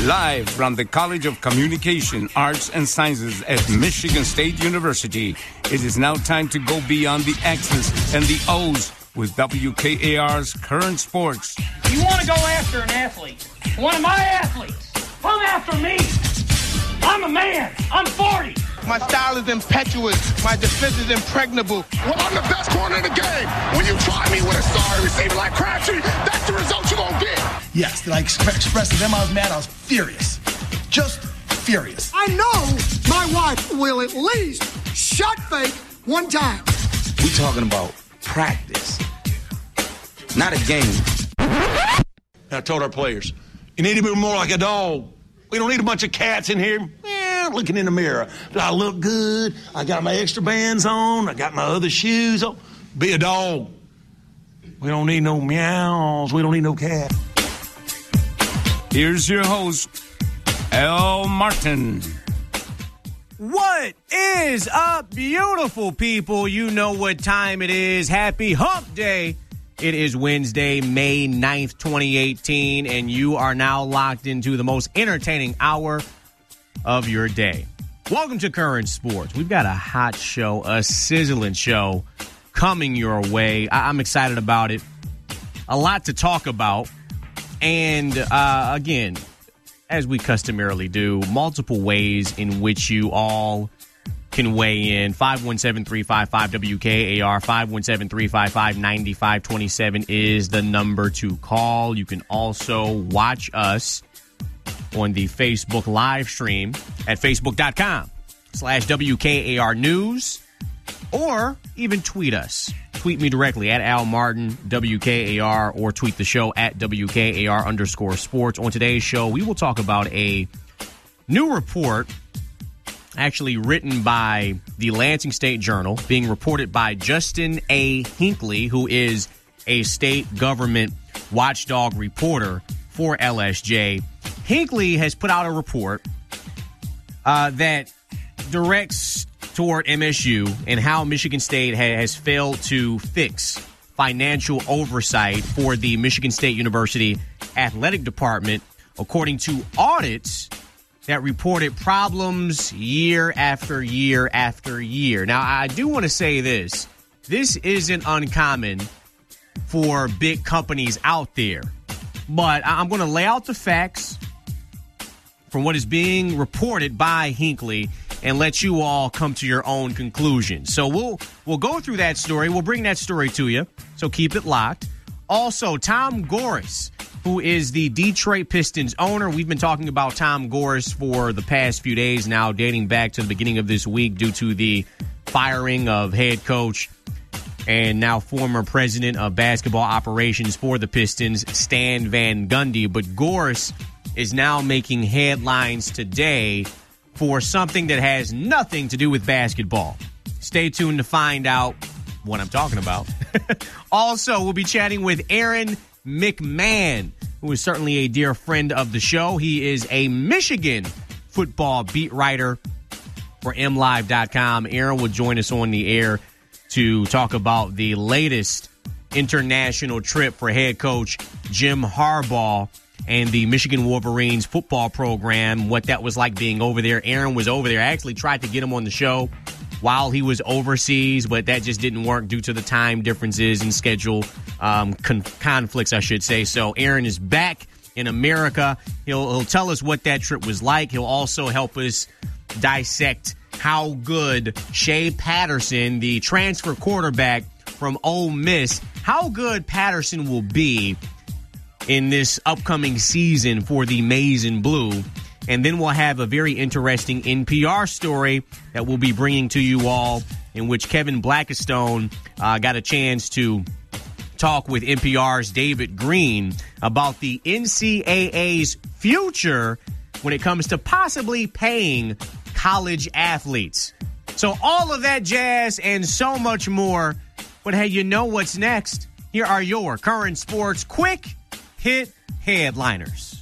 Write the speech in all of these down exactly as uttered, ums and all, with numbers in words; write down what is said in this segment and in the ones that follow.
Live from the College of Communication, Arts, and Sciences at Michigan State University, it is now time to go beyond the X's and the O's with W K A R's Current Sports. You want to go after an athlete, one of my athletes, come after me. I'm a man. I'm forty. My style is impetuous. My defense is impregnable. Well, I'm the best corner in the game. When you try me with a sorry receiver like Crabtree, that's the result you're going to get. Yes, did I express to them I was mad? I was furious. Just furious. I know my wife will at least shot fake one time. We talking about practice, not a game. I told our players, you need to be more like a dog. We don't need a bunch of cats in here. Eh, looking in the mirror. Do I look good? I got my extra bands on. I got my other shoes on. Be a dog. We don't need no meows. We don't need no cat. Here's your host, Al Martin. What is up, beautiful people? You know what time it is. Happy Hump Day. It is Wednesday, May ninth, twenty eighteen, and you are now locked into the most entertaining hour of your day. Welcome to Current Sports. We've got a hot show, a sizzling show coming your way. I- I'm excited about it. A lot to talk about. And, uh, again, as we customarily do, multiple ways in which you all can weigh in. five one seven, three five five, W K A R, five one seven, three five five, nine five two seven is the number to call. You can also watch us on the Facebook live stream at facebook.com slash WKAR News, or even tweet us. Tweet me directly at Al Martin, W K A R, or tweet the show at W K A R underscore sports. On today's show, we will talk about a new report actually written by the Lansing State Journal, being reported by Justin A. Hinckley, who is a state government watchdog reporter for L S J. Hinckley has put out a report uh, that directs toward M S U and how Michigan State ha- has failed to fix financial oversight for the Michigan State University athletic department, according to audits that reported problems year after year after year. Now, I do want to say this. This isn't uncommon for big companies out there, but I'm going to lay out the facts from what is being reported by Hinckley and let you all come to your own conclusions. So we'll we'll go through that story. We'll bring that story to you, so keep it locked. Also, Tom Gores, who is the Detroit Pistons owner. We've been talking about Tom Gores for the past few days now, dating back to the beginning of this week due to the firing of head coach and now former president of basketball operations for the Pistons, Stan Van Gundy. But Gores is now making headlines today for something that has nothing to do with basketball. Stay tuned to find out what I'm talking about. Also, we'll be chatting with Aaron McMahon, who is certainly a dear friend of the show. He is a Michigan football beat writer for M Live dot com. Aaron will join us on the air to talk about the latest international trip for head coach Jim Harbaugh and the Michigan Wolverines football program, what that was like being over there. Aaron was over there. I actually tried to get him on the show while he was overseas, but that just didn't work due to the time differences and schedule um, con- conflicts, I should say. So Aaron is back in America. He'll, he'll tell us what that trip was like. He'll also help us dissect how good Shea Patterson, the transfer quarterback from Ole Miss, how good Patterson will be in this upcoming season for the Maize and Blue. And then we'll have a very interesting N P R story that we'll be bringing to you all, in which Kevin Blackistone uh, got a chance to talk with N P R's David Green about the N C double A's future when it comes to possibly paying college athletes. So all of that jazz and so much more. But hey, you know what's next? Here are your Current Sports quick hit headliners.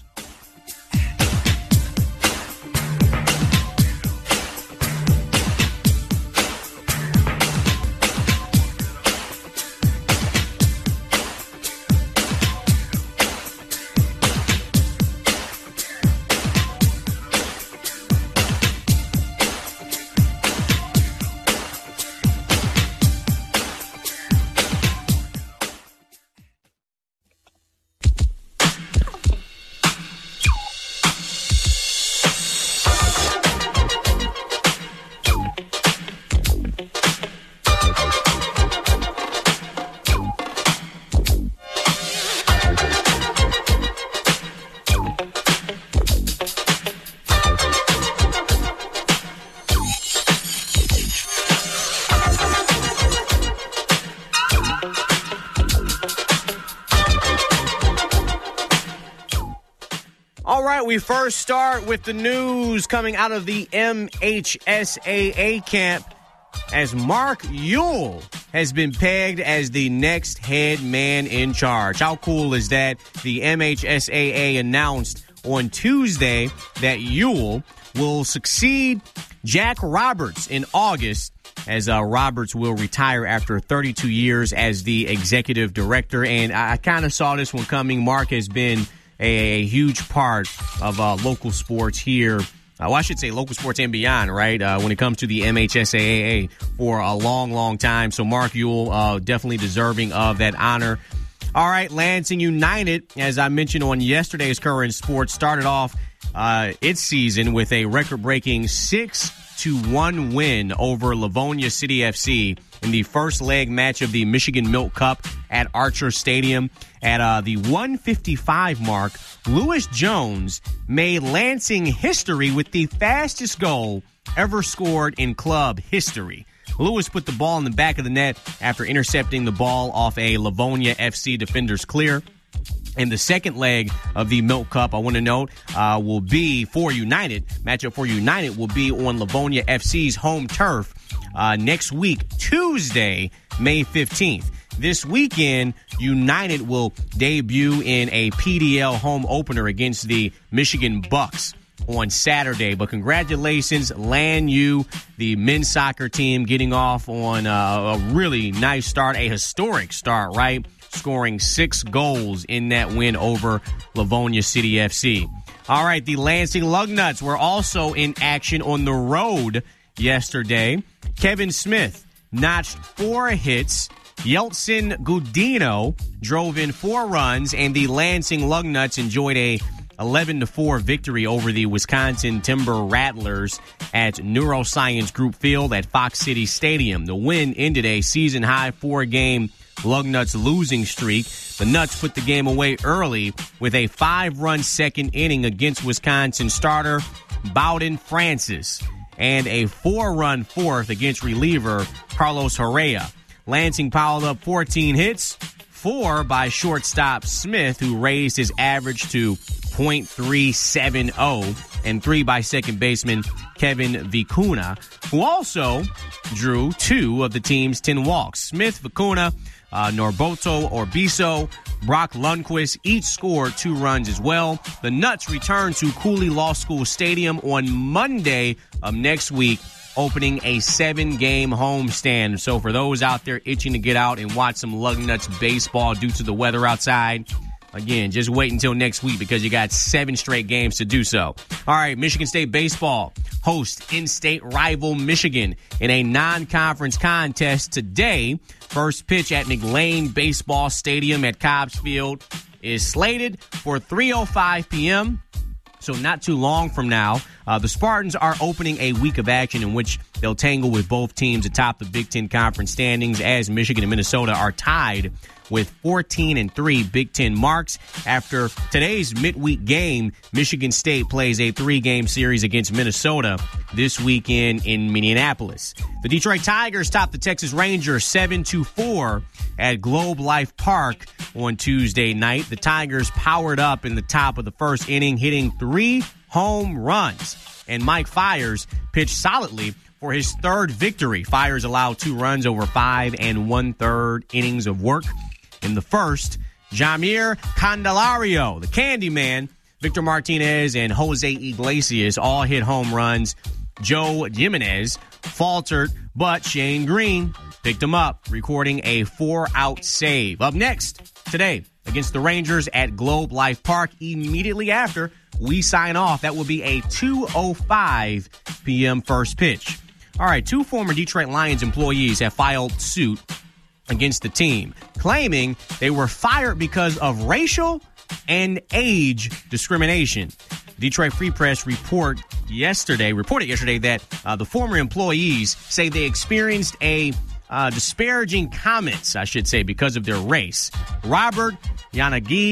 right, we first start with the news coming out of the M H S A A camp as Mark Ewell has been pegged as the next head man in charge. How cool is that? The M H S A A announced on Tuesday that Ewell will succeed Jack Roberts in August, as uh, Roberts will retire after thirty-two years as the executive director. And I, I kind of saw this one coming. Mark has been a, a huge part of uh, local sports here. Uh, well, I should say local sports and beyond, right, uh, when it comes to the M H S A A for a long, long time. So Mark Ewell uh, definitely deserving of that honor. All right, Lansing United, as I mentioned on yesterday's Current Sports, started off uh, its season with a record-breaking six to one win over Livonia City F C in the first leg match of the Michigan Milk Cup at Archer Stadium. At uh, the one fifty-five mark, Lewis Jones made Lansing history with the fastest goal ever scored in club history. Lewis put the ball in the back of the net after intercepting the ball off a Livonia F C defender's clear. And the second leg of the Milk Cup, I want to note, uh, will be for United. Matchup for United will be on Livonia F C's home turf uh, next week, Tuesday, May fifteenth. This weekend, United will debut in a P D L home opener against the Michigan Bucks on Saturday. But congratulations, Lan U, the men's soccer team, getting off on uh, a really nice start, a historic start, right? Scoring six goals in that win over Livonia City F C. All right, the Lansing Lugnuts were also in action on the road yesterday. Kevin Smith notched four hits. Yeltsin Gudino drove in four runs, and the Lansing Lugnuts enjoyed a eleven to four victory over the Wisconsin Timber Rattlers at Neuroscience Group Field at Fox City Stadium. The win ended a season-high four-game Lugnuts losing streak. The Nuts put the game away early with a five-run second inning against Wisconsin starter Bowden Francis and a four-run fourth against reliever Carlos Herrera. Lansing piled up fourteen hits, four by shortstop Smith, who raised his average to point three seven oh, and three by second baseman Kevin Vicuna, who also drew two of the team's ten walks. Smith, Vicuna, uh, Norberto Orbiso, Brock Lundquist each scored two runs as well. The Nuts return to Cooley Law School Stadium on Monday of next week, opening a seven-game homestand. So for those out there itching to get out and watch some Lugnuts baseball due to the weather outside, again, just wait until next week because you got seven straight games to do so. All right, Michigan State baseball hosts in-state rival Michigan in a non-conference contest today. First pitch at McLean Baseball Stadium at Cobbs Field is slated for three oh five p.m., so not too long from now. Uh, the Spartans are opening a week of action in which they'll tangle with both teams atop the Big Ten Conference standings, as Michigan and Minnesota are tied with fourteen and three Big Ten marks. After today's midweek game, Michigan State plays a three-game series against Minnesota this weekend in Minneapolis. The Detroit Tigers topped the Texas Rangers seven to four at Globe Life Park on Tuesday night. The Tigers powered up in the top of the first inning, hitting three home runs. And Mike Fiers pitched solidly for his third victory. Fiers allowed two runs over five and one-third innings of work. In the first, Jamir Candelario, the Candyman, Victor Martinez, and Jose Iglesias all hit home runs. Joe Jimenez faltered, but Shane Green picked him up, recording a four-out save. Up next today against the Rangers at Globe Life Park. Immediately after we sign off, that will be a two oh five p.m. first pitch. All right, two former Detroit Lions employees have filed suit against the team, claiming they were fired because of racial and age discrimination. Detroit Free Press report yesterday reported yesterday that uh, the former employees say they experienced a uh, disparaging comments, I should say, because of their race. Robert Yanagi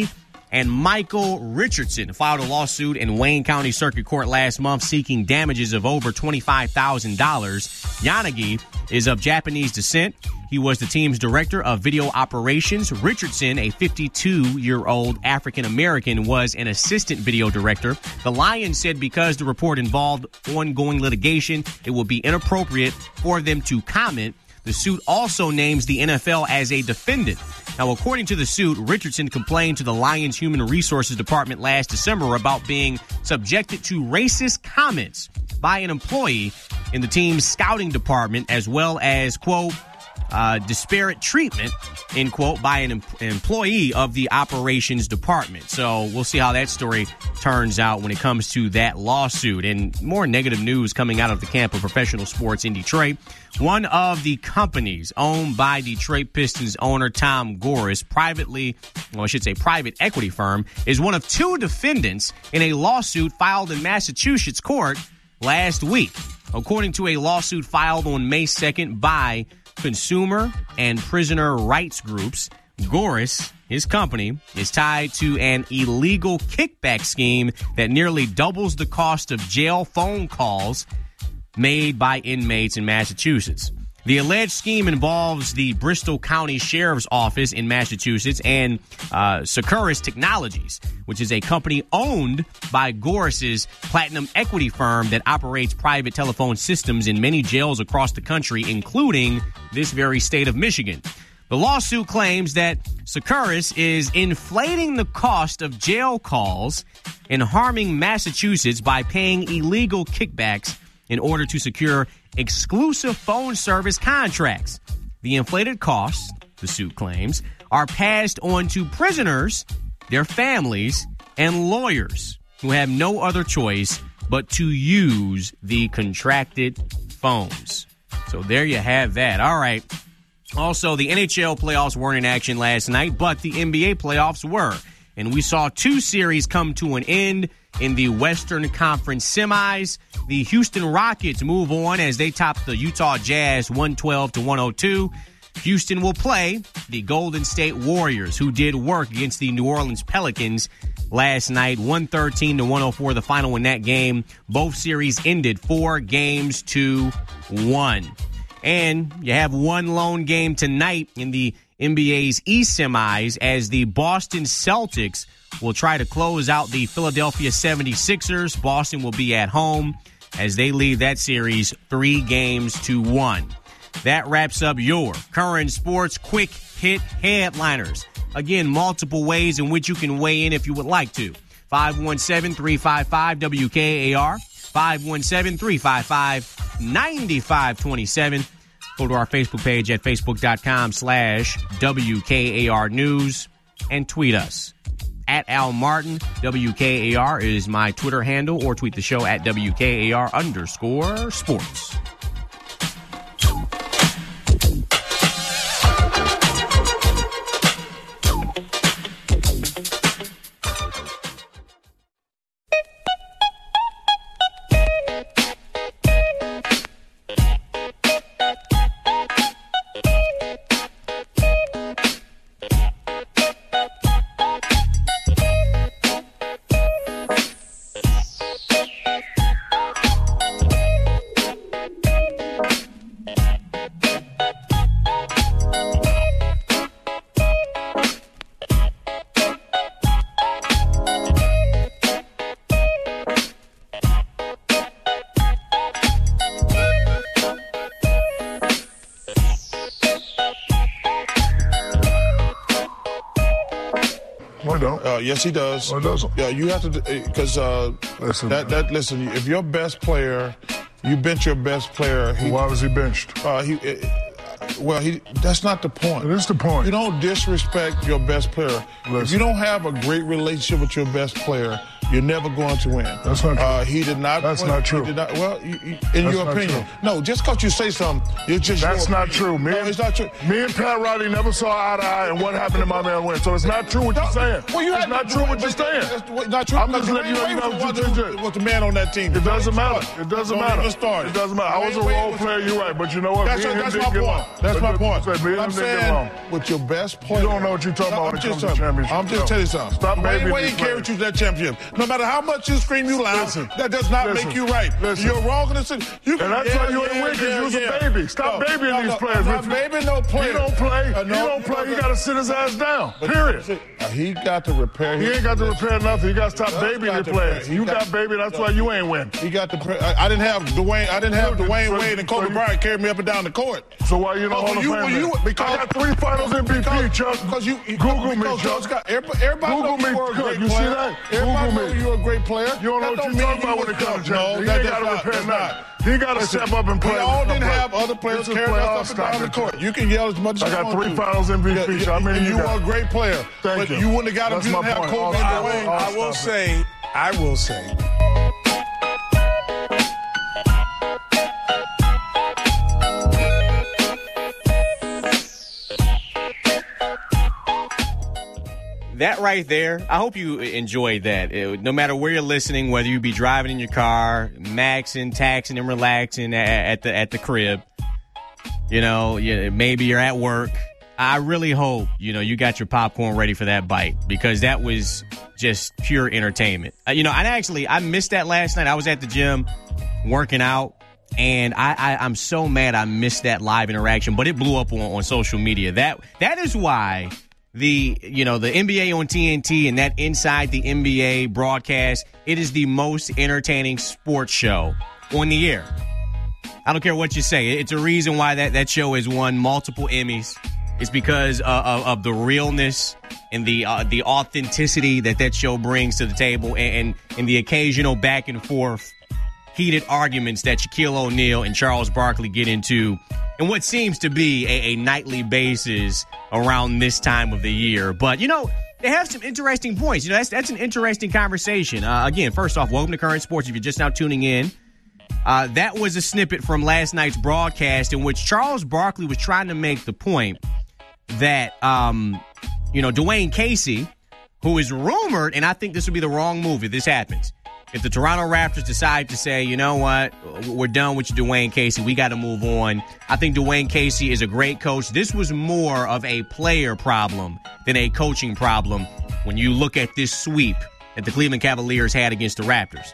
and Michael Richardson filed a lawsuit in Wayne County Circuit Court last month seeking damages of over twenty-five thousand dollars. Yanagi is of Japanese descent. He was the team's director of video operations. Richardson, a fifty-two-year-old African-American, was an assistant video director. The Lions said because the report involved ongoing litigation, it would be inappropriate for them to comment. The suit also names the N F L as a defendant. Now, according to the suit, Richardson complained to the Lions Human Resources Department last December about being subjected to racist comments by an employee in the team's scouting department, as well as, quote, uh, disparate treatment, end quote, by an em- employee of the operations department. So we'll see how that story turns out when it comes to that lawsuit. And more negative news coming out of the camp of professional sports in Detroit. One of the companies owned by Detroit Pistons owner Tom Gores, privately, well, I should say private equity firm, is one of two defendants in a lawsuit filed in Massachusetts court last week. According to a lawsuit filed on May second by consumer and prisoner rights groups, Gores, his company, is tied to an illegal kickback scheme that nearly doubles the cost of jail phone calls made by inmates in Massachusetts. The alleged scheme involves the Bristol County Sheriff's Office in Massachusetts and uh, Securus Technologies, which is a company owned by Gores' Platinum Equity firm that operates private telephone systems in many jails across the country, including this very state of Michigan. The lawsuit claims that Securus is inflating the cost of jail calls and harming Massachusetts by paying illegal kickbacks in order to secure exclusive phone service contracts. The inflated costs, the suit claims, are passed on to prisoners, their families, and lawyers who have no other choice but to use the contracted phones. So there you have that. All right. Also, the N H L playoffs weren't in action last night, but the N B A playoffs were. And we saw two series come to an end in the Western Conference semis. The Houston Rockets move on as they top the Utah Jazz one twelve to one oh two. Houston will play the Golden State Warriors, who did work against the New Orleans Pelicans last night, one thirteen to one oh four, the final in that game. Both series ended four games to one. And you have one lone game tonight in the N B A's East semis as the Boston Celtics will try to close out the Philadelphia seventy-sixers. Boston will be at home as they lead that series three games to one. That wraps up your current sports quick hit headliners. Again, multiple ways in which you can weigh in if you would like to. five one seven, three five five, W K A R, five one seven, three five five, nine five two seven. Go to our Facebook page at facebook.com slash WKAR News and tweet us. At Al Martin, W K A R is my Twitter handle, or tweet the show at W K A R underscore sports. Uh, yes, he does. Oh, doesn't? Yeah, you have to, because uh, listen, that, that listen. If your best player, you bench your best player. He, Why was he benched? Uh, he, uh, well, he. That's not the point. It is the point. You don't disrespect your best player. Listen. If you don't have a great relationship with your best player, you're never going to win. That's not true. Uh, he did not. That's win. not true. He did not, well, you, you, in That's your not opinion. True. No, just because you say something, it's just That's your not opinion. true. Me no, and, it's not true. Me and Pat Riley never saw eye to eye, and what happened to my man win. So it's not true what you're saying. Well, you it's had not to, true what you're it's saying. not true. I'm just letting you know you know what you did. Was the man on that team? It doesn't matter. It doesn't Don't matter. even start It doesn't matter. I was a role player. You're right, but you know what? That's, me and that's him my didn't point. get along. That's my point. Say, me and I'm him didn't get along. saying with your best player. You don't know what you're talking no, about when I'm it comes just to championship. I'm just No. telling you something. Stop Wayne baby Wade these carried players. you to that championship. No matter how much you scream you loud, Listen. that does not Listen. make you right. Listen. You're wrong in the city. You And that's yeah, why you ain't yeah, win, 'cause yeah, you was yeah. a baby. Stop no, babying no, these no, players. I'm not babying no players. He don't play. Uh, no, he don't play. no, You no. got to sit his ass down. But Period. Uh, he got to repair. He his ain't got to position. repair nothing. He got to stop He babying got the to players. repair- You he got got- baby. That's why you ain't win. He got the. Pre- I, I didn't have Dwayne. I didn't have So- Dwayne so- Wade and so Kobe you- Bryant carry me up and down the court. So why you don't Oh, hold you- a fan? you- because- I got three Finals M V P, Because, Chuck. because you, you Google me, because Chuck. Chuck. Everybody, everybody Google knows me, you were a Chuck. great You see player. that? Everybody Google knows me. you're a great player. You don't know That what mean you're talking you about was when it comes to dumb. champions. No, He that ain't does got to not. repair Does nothing. not. He got to Listen, step up and play. We all with didn't them have players. other players This is carrying us playoff up and down the stoppage. court. You can yell as much as I you got want three to. Finals M V Ps. Yeah, How many and you you got? are a great player. Thank but you. you wouldn't have got him if That's you my didn't have point. Kobe All and right. Dwayne. All I will stop say, I will say, that right there, I hope you enjoyed that. It, no matter where you're listening, whether you be driving in your car, maxing, taxing, and relaxing at, at the at the crib, you know, you, maybe you're at work. I really hope, you know, you got your popcorn ready for that bite, because that was just pure entertainment. Uh, you know, I actually, I missed that last night. I was at the gym working out, and I, I, I'm so mad I missed that live interaction, but it blew up on, on social media. That That is why the, you know, the N B A on T N T and that Inside the N B A broadcast, it is the most entertaining sports show on the air. I don't care what you say. It's a reason why that, that show has won multiple Emmys. It's because uh, of, of the realness and the uh, the authenticity that that show brings to the table, and, and, and the occasional back and forth heated arguments that Shaquille O'Neal and Charles Barkley get into in what seems to be a, a nightly basis around this time of the year. But, you know, they have some interesting points. You know, that's, that's an interesting conversation. Uh, again, first off, welcome to Current Sports. If you're just now tuning in, uh, that was a snippet from last night's broadcast in which Charles Barkley was trying to make the point that, um, you know, Dwayne Casey, who is rumored, and I think this would be the wrong move if this happens, if the Toronto Raptors decide to say, you know what, we're done with Dwayne Casey, we got to move on. I think Dwayne Casey is a great coach. This was more of a player problem than a coaching problem when you look at this sweep that the Cleveland Cavaliers had against the Raptors.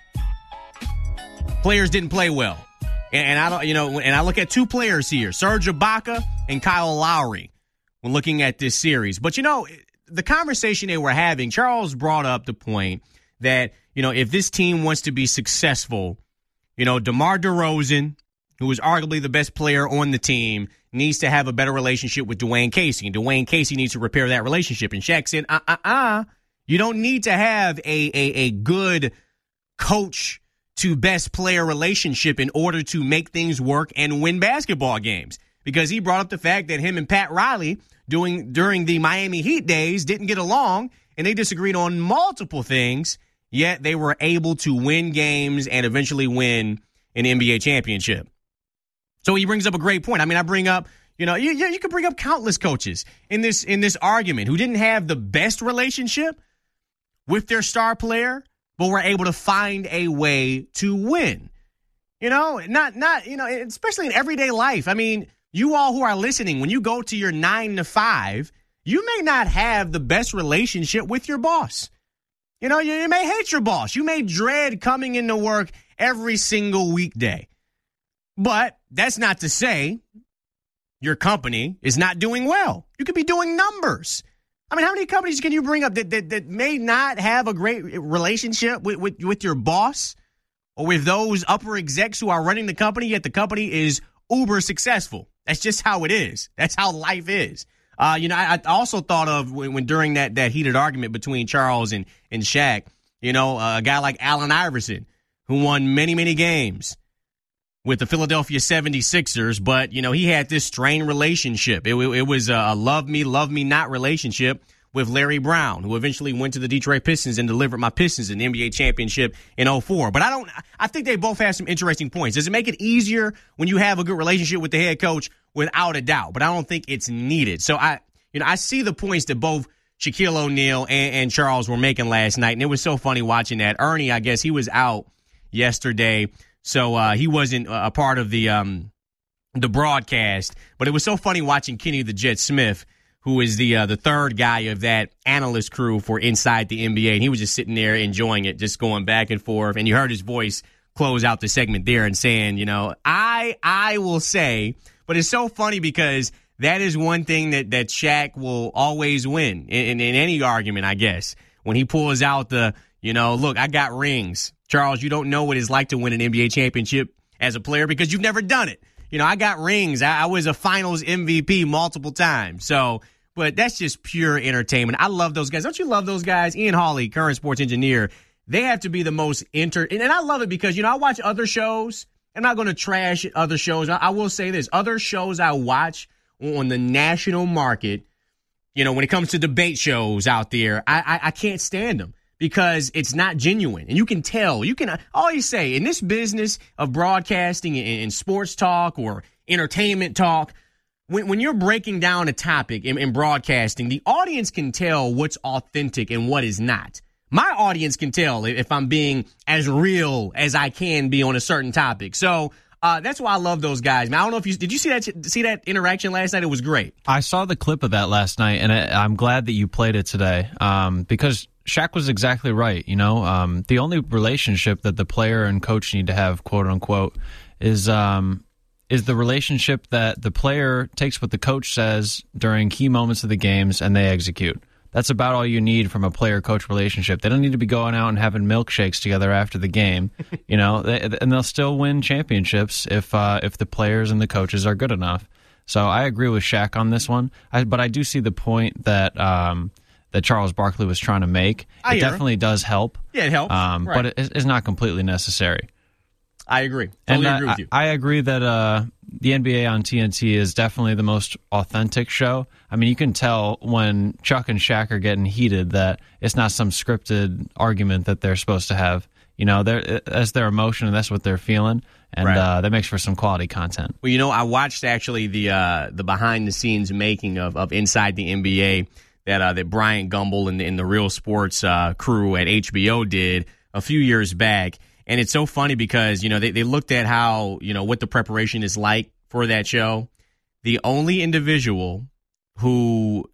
Players didn't play well. And, and I don't, you know, and I look at two players here, Serge Ibaka and Kyle Lowry, when looking at this series. But, you know, the conversation they were having, Charles brought up the point that, you know, if this team wants to be successful, you know, DeMar DeRozan, who is arguably the best player on the team, needs to have a better relationship with Dwayne Casey. And Dwayne Casey needs to repair that relationship. And Shaq said, uh-uh-uh, you don't need to have a, a, a good coach to best player relationship in order to make things work and win basketball games. Because he brought up the fact that him and Pat Riley doing during the Miami Heat days didn't get along, and they disagreed on multiple things, yet they were able to win games and eventually win an N B A championship. So he brings up a great point. I mean, I bring up, you know, you, you could bring up countless coaches in this in this argument who didn't have the best relationship with their star player, but were able to find a way to win. You know, not not, you know, especially in everyday life. I mean, you all who are listening, when you go to your nine to five, you may not have the best relationship with your boss. You know, you, you may hate your boss. You may dread coming into work every single weekday. But that's not to say your company is not doing well. You could be doing numbers. I mean, how many companies can you bring up that that, that may not have a great relationship with, with, with your boss or with those upper execs who are running the company, yet the company is uber successful? That's just how it is. That's how life is. Uh, you know, I, I also thought of when, when during that, that heated argument between Charles and, and Shaq, you know, uh, a guy like Allen Iverson, who won many, many games with the Philadelphia seventy-sixers, but, you know, he had this strained relationship. It, it was a love me, love me not relationship with Larry Brown, who eventually went to the Detroit Pistons and delivered my Pistons an N B A championship in oh four. But I don't. I think they both have some interesting points. Does it make it easier when you have a good relationship with the head coach? Without a doubt. But I don't think it's needed. So I, you know, I see the points that both Shaquille O'Neal and, and Charles were making last night, and it was so funny watching that. Ernie, I guess he was out yesterday, so uh, he wasn't a part of the um, the broadcast. But it was so funny watching Kenny the Jet Smith, who is the uh, the third guy of that analyst crew for Inside the N B A, and he was just sitting there enjoying it, just going back and forth. And you heard his voice close out the segment there and saying, you know, I I will say, but it's so funny because that is one thing that, that Shaq will always win in, in, in any argument, I guess. When he pulls out the, you know, look, I got rings. Charles, you don't know what it's like to win an N B A championship as a player because you've never done it. You know, I got rings. I, I was a finals M V P multiple times. So, but that's just pure entertainment. I love those guys. Don't you love those guys? Ian Hawley, current sports engineer, they have to be the most enter. And, and I love it because, you know, I watch other shows. I'm not going to trash other shows. I, I will say this. Other shows I watch on the national market, you know, when it comes to debate shows out there, I, I, I can't stand them because it's not genuine. And you can tell. You can always say in this business of broadcasting and, and sports talk or entertainment talk, when, when you're breaking down a topic in, in broadcasting, the audience can tell what's authentic and what is not. My audience can tell if I'm being as real as I can be on a certain topic. So uh, that's why I love those guys. Man, I don't know if you did you see that see that interaction last night? It was great. I saw the clip of that last night, and I, I'm glad that you played it today um, because Shaq was exactly right. You know, um, the only relationship that the player and coach need to have, quote unquote, is um, is the relationship that the player takes what the coach says during key moments of the games and they execute. That's about all you need from a player-coach relationship. They don't need to be going out and having milkshakes together after the game, you know, and they'll still win championships if uh, if the players and the coaches are good enough. So I agree with Shaq on this one, I, but I do see the point that um, that Charles Barkley was trying to make. I it definitely does help. Yeah, it helps, um, right. but it, it's not completely necessary. I agree. Totally and agree I, with you. I agree that uh, the N B A on T N T is definitely the most authentic show. I mean, you can tell when Chuck and Shaq are getting heated that it's not some scripted argument that they're supposed to have. You know, that's their emotion and that's what they're feeling, and Right. uh, that makes for some quality content. Well, you know, I watched actually the uh, the behind the scenes making of, of Inside the N B A that uh, that Bryant Gumbel and, and the Real Sports uh, crew at H B O did a few years back. And it's so funny because, you know, they, they looked at how, you know, what the preparation is like for that show. The only individual who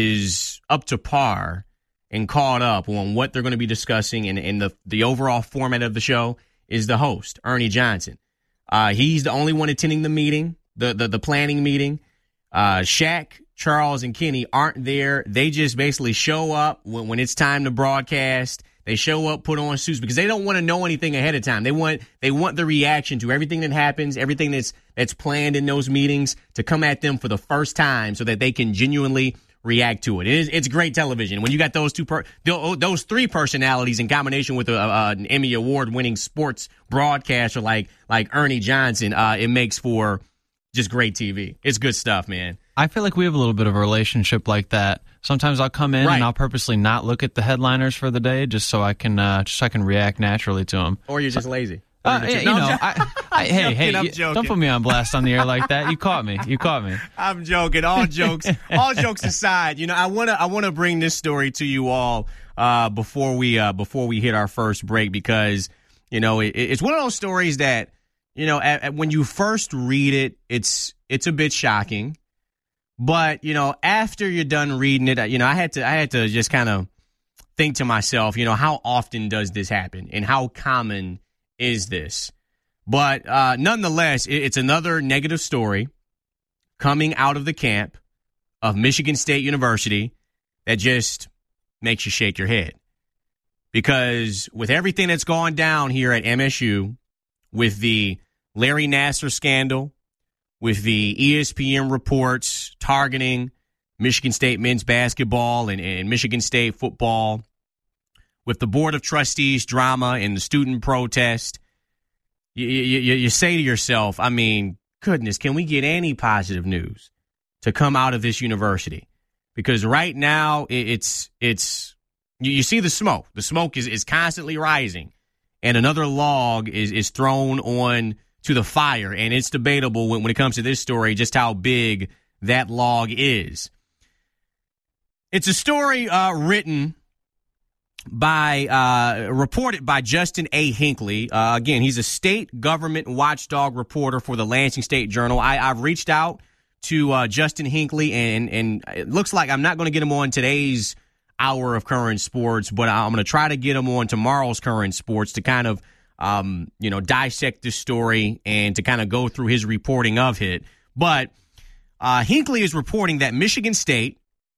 is up to par and caught up on what they're going to be discussing and, and the, the overall format of the show is the host, Ernie Johnson. Uh, he's the only one attending the meeting, the, the, the planning meeting. Uh, Shaq, Charles, and Kenny aren't there. They just basically show up when, when it's time to broadcast. They show up, put on suits because they don't want to know anything ahead of time. They want they want the reaction to everything that happens, everything that's that's planned in those meetings to come at them for the first time so that they can genuinely react to it. It is, it's great television. When you got those two per, those three personalities in combination with a, a, an Emmy award-winning sports broadcaster like like Ernie Johnson, uh, it makes for just great T V. It's good stuff, man. I feel like we have a little bit of a relationship like that. Sometimes I'll come in Right. and I'll purposely not look at the headliners for the day just so I can uh, just so I can react naturally to them. Or you're just lazy. Uh, Or yeah, you're you just- know, No, I'm I, I, hey, joking, hey, I'm you- joking. don't put me on blast on the air like that. You caught me. You caught me. I'm joking. All jokes, all jokes aside, you know, I want to, I want to bring this story to you all uh, before we, uh, before we hit our first break because, you know, it, it's one of those stories that, you know, at, at, when you first read it, it's, it's a bit shocking, but you know, after you're done reading it, you know, I had to, I had to just kind of think to myself, you know, how often does this happen and how common is this? But uh, nonetheless, it's another negative story coming out of the camp of Michigan State University that just makes you shake your head. Because with everything that's gone down here at M S U, with the Larry Nassar scandal, with the E S P N reports targeting Michigan State men's basketball and, and Michigan State football, with the Board of Trustees drama and the student protest, You, you, you say to yourself, I mean, goodness, can we get any positive news to come out of this university? because right now it's it's you, you see the smoke. The smoke is, is constantly rising, and another log is, is thrown on to the fire, and it's debatable when, when it comes to this story just how big that log is. It's a story uh, written by, uh, reported by Justin A. Hinckley. Uh, again, he's a state government watchdog reporter for the Lansing State Journal. I, I've reached out to uh, Justin Hinckley, and, and it looks like I'm not going to get him on today's hour of current sports, but I'm going to try to get him on tomorrow's current sports to kind of, um, you know, dissect this story and to kind of go through his reporting of it. But uh, Hinckley is reporting that Michigan State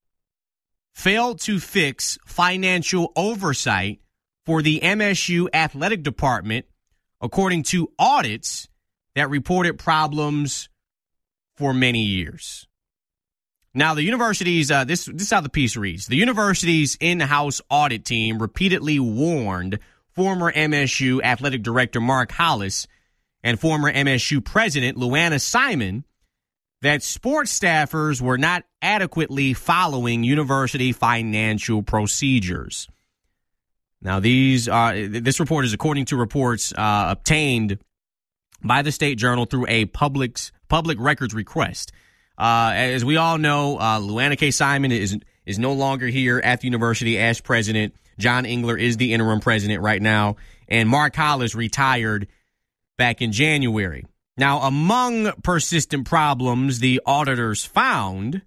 failed to fix financial oversight for the M S U athletic department, according to audits that reported problems for many years. Now, the university's, uh, this, this is how the piece reads. The university's in-house audit team repeatedly warned former M S U athletic director Mark Hollis and former M S U president Luana Simon that sports staffers were not adequately following university financial procedures. Now, these uh, this report is according to reports uh, obtained by the State Journal through a public public records request. Uh, as we all know, uh, Luana K. Simon is is no longer here at the university as president. John Engler is the interim president right now, and Mark Hollis retired back in January. Now, among persistent problems the auditors found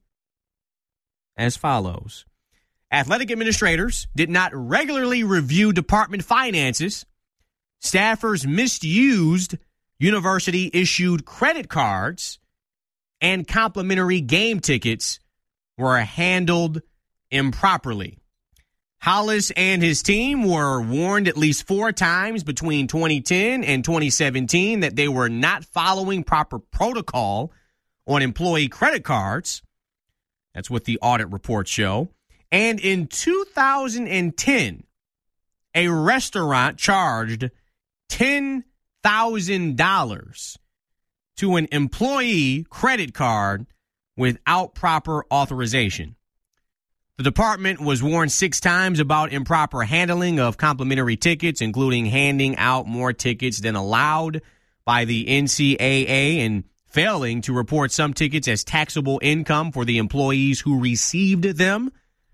as follows. Athletic administrators did not regularly review department finances. Staffers misused university-issued credit cards, and complimentary game tickets were handled improperly. Hollis and his team were warned at least four times between twenty ten and twenty seventeen that they were not following proper protocol on employee credit cards. That's what the audit reports show. And in two thousand ten, a restaurant charged ten thousand dollars to an employee credit card without proper authorization. The department was warned six times about improper handling of complimentary tickets, including handing out more tickets than allowed by the N C double A and failing to report some tickets as taxable income for the employees who received them.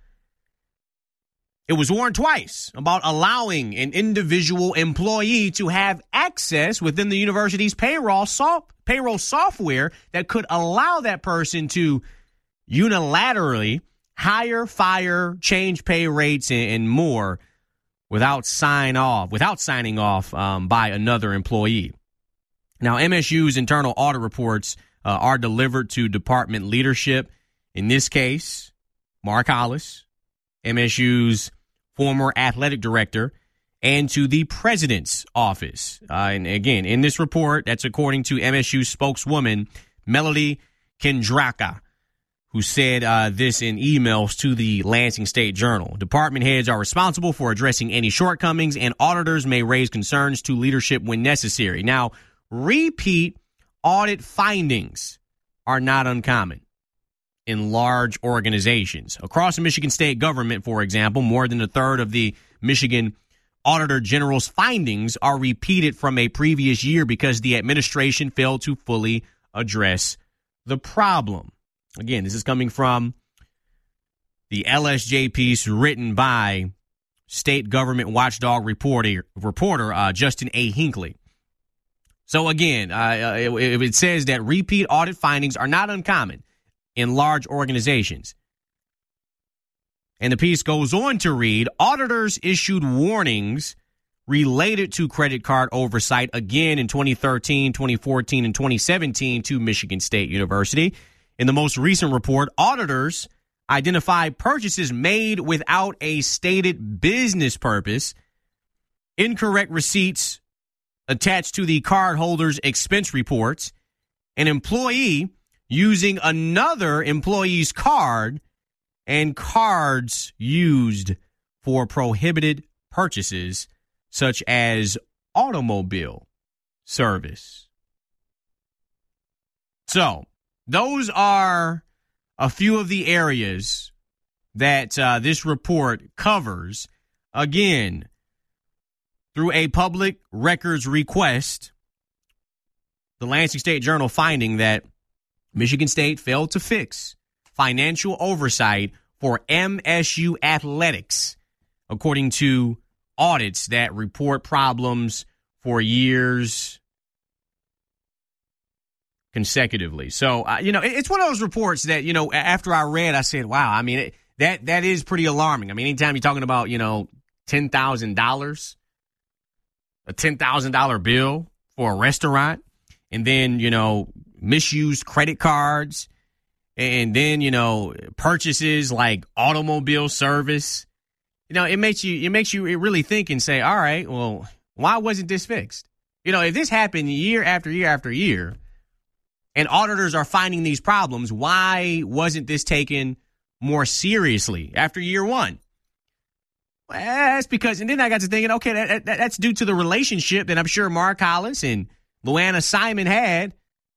It was warned twice about allowing an individual employee to have access within the university's payroll soft, payroll software that could allow that person to unilaterally hire, fire, change pay rates, and, and more without sign off, without signing off um, by another employee. Now, M S U's internal audit reports uh, are delivered to department leadership. In this case, Mark Hollis, M S U's former athletic director, and to the president's office. Uh, and again, in this report, that's according to M S U spokeswoman Melody Kendraka, who said uh, this in emails to the Lansing State Journal. Department heads are responsible for addressing any shortcomings, and auditors may raise concerns to leadership when necessary. Now, repeat audit findings are not uncommon in large organizations. Across the Michigan State government, for example, more than a third of the Michigan Auditor General's findings are repeated from a previous year because the administration failed to fully address the problem. Again, this is coming from the L S J piece written by state government watchdog reporter, reporter uh, Justin A. Hinckley. So again, uh, it, it says that repeat audit findings are not uncommon in large organizations. And the piece goes on to read, auditors issued warnings related to credit card oversight again in twenty thirteen, twenty fourteen, and twenty seventeen to Michigan State University. In the most recent report, auditors identified purchases made without a stated business purpose, incorrect receipts attached to the cardholder's expense reports, an employee using another employee's card, and cards used for prohibited purchases such as automobile service. So, those are a few of the areas that uh, this report covers, again, through a public records request, the Lansing State Journal finding that Michigan State failed to fix financial oversight for M S U athletics, according to audits that report problems for years consecutively. So, uh, you know, it, it's one of those reports that, you know, after I read, I said, wow, I mean, it, that that is pretty alarming. I mean, anytime you're talking about, you know, ten thousand dollars, a ten thousand dollars bill for a restaurant, and then, you know, misused credit cards, and then, you know, purchases like automobile service, you know, it makes you, it makes you really think and say, all right, well, why wasn't this fixed? You know, if this happened year after year after year, and auditors are finding these problems, why wasn't this taken more seriously after year one? Well, that's because, and then I got to thinking, okay, that, that, that's due to the relationship that I'm sure Mark Hollis and Luana Simon had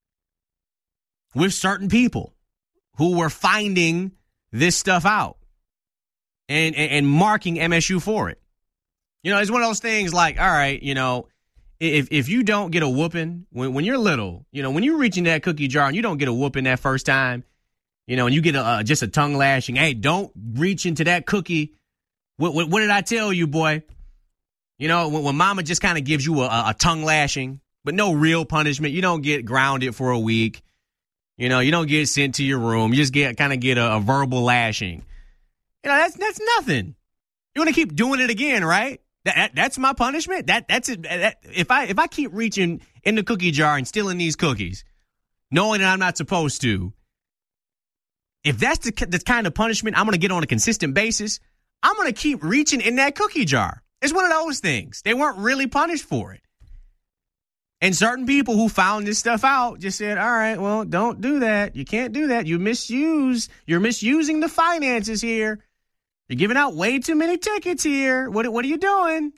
with certain people who were finding this stuff out and, and, and marking M S U for it. You know, it's one of those things like, all right, you know, if if you don't get a whooping when, when you're little, you know, when you reach in that cookie jar and you don't get a whooping that first time, you know, and you get a, uh, just a tongue lashing, hey, don't reach into that cookie. What, what, what did I tell you, boy? You know, when, when mama just kind of gives you a, a tongue lashing, but no real punishment, you don't get grounded for a week. You know, you don't get sent to your room. You just get kind of get a, a verbal lashing. You know, that's that's nothing. You want to keep doing it again, right? That, that that's my punishment. That that's it. That, if I if I keep reaching in the cookie jar and stealing these cookies, knowing that I'm not supposed to, if that's the, the kind of punishment I'm going to get on a consistent basis, I'm going to keep reaching in that cookie jar. It's one of those things. They weren't really punished for it. And certain people who found this stuff out just said, all right, well, don't do that. You can't do that. You misuse. You're misusing the finances here. You're giving out way too many tickets here. What, what are you doing?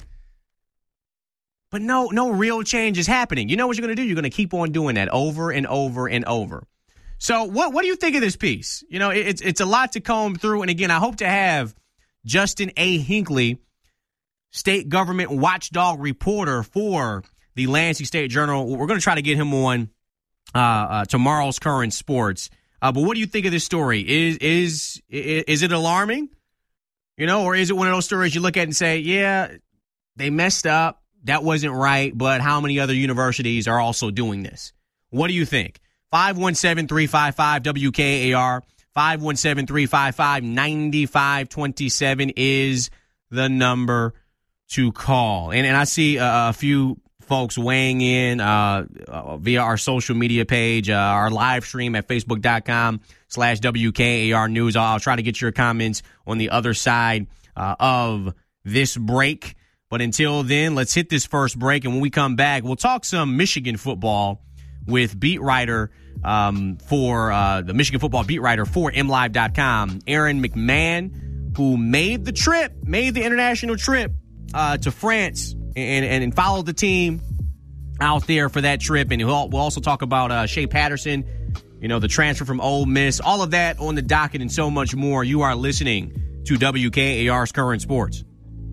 But no, no real change is happening. You know what you're going to do? You're going to keep on doing that over and over and over. So what, what do you think of this piece? You know, it, it's, it's a lot to comb through. And again, I hope to have Justin A. Hinckley, state government watchdog reporter for the Lansing State Journal. We're going to try to get him on uh, uh, tomorrow's Current Sports. Uh, but what do you think of this story? Is is is it alarming? You know, or is it one of those stories you look at and say, yeah, they messed up. That wasn't right. But how many other universities are also doing this? What do you think? five one seven, three five five, W K A R. five one seven, three five five, nine five two seven is the number to call. And, and I see uh, a few folks weighing in uh, uh, via our social media page, uh, our live stream at facebook.com slash WKAR News. I'll try to get your comments on the other side uh, of this break. But until then, let's hit this first break. And when we come back, we'll talk some Michigan football with beat writer um, for uh, the Michigan football beat writer for M Live dot com, Aaron McMahon, who made the trip, made the international trip uh, to France and, and, and followed the team out there for that trip. And we'll, we'll also talk about uh, Shea Patterson, you know, the transfer from Ole Miss, all of that on the docket and so much more. You are listening to W K A R's Current Sports.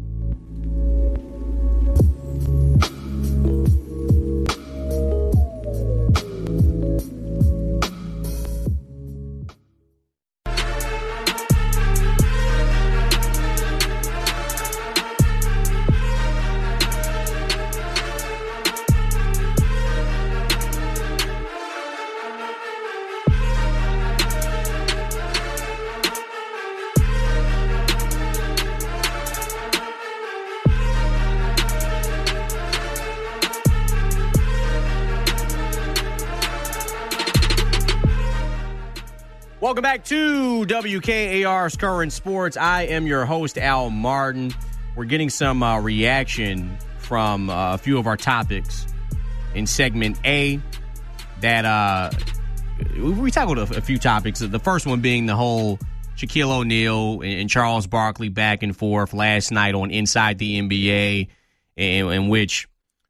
Welcome back to W K A R's Current Sports. I am your host, Al Martin. We're getting some uh, reaction from uh, a few of our topics in segment A that uh, we tackled a, a few topics. The first one being the whole Shaquille O'Neal and Charles Barkley back and forth last night on Inside the N B A, in, in which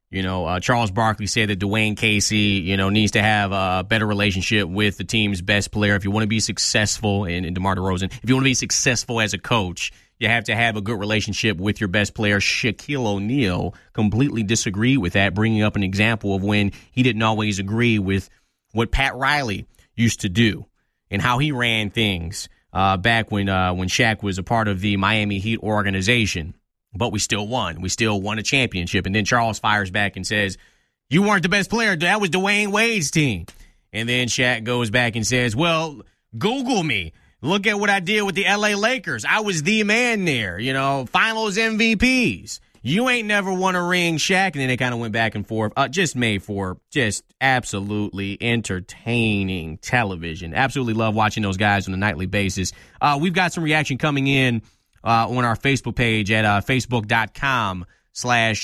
You know, uh, Charles Barkley said that Dwayne Casey, you know, needs to have a better relationship with the team's best player. If you want to be successful, in, in DeMar DeRozan, if you want to be successful as a coach, you have to have a good relationship with your best player. Shaquille O'Neal completely disagreed with that, bringing up an example of when he didn't always agree with what Pat Riley used to do and how he ran things uh, back when uh, when Shaq was a part of the Miami Heat organization. But we still won. We still won a championship. And then Charles fires back and says, you weren't the best player. That was Dwayne Wade's team. And then Shaq goes back and says, well, Google me. Look at what I did with the L A Lakers. I was the man there, you know, finals M V Ps. You ain't never won a ring, Shaq. And then they kind of went back and forth. Uh, just made for just absolutely entertaining television. Absolutely love watching those guys on a nightly basis. Uh, we've got some reaction coming in uh, on our Facebook page at uh, facebook.com slash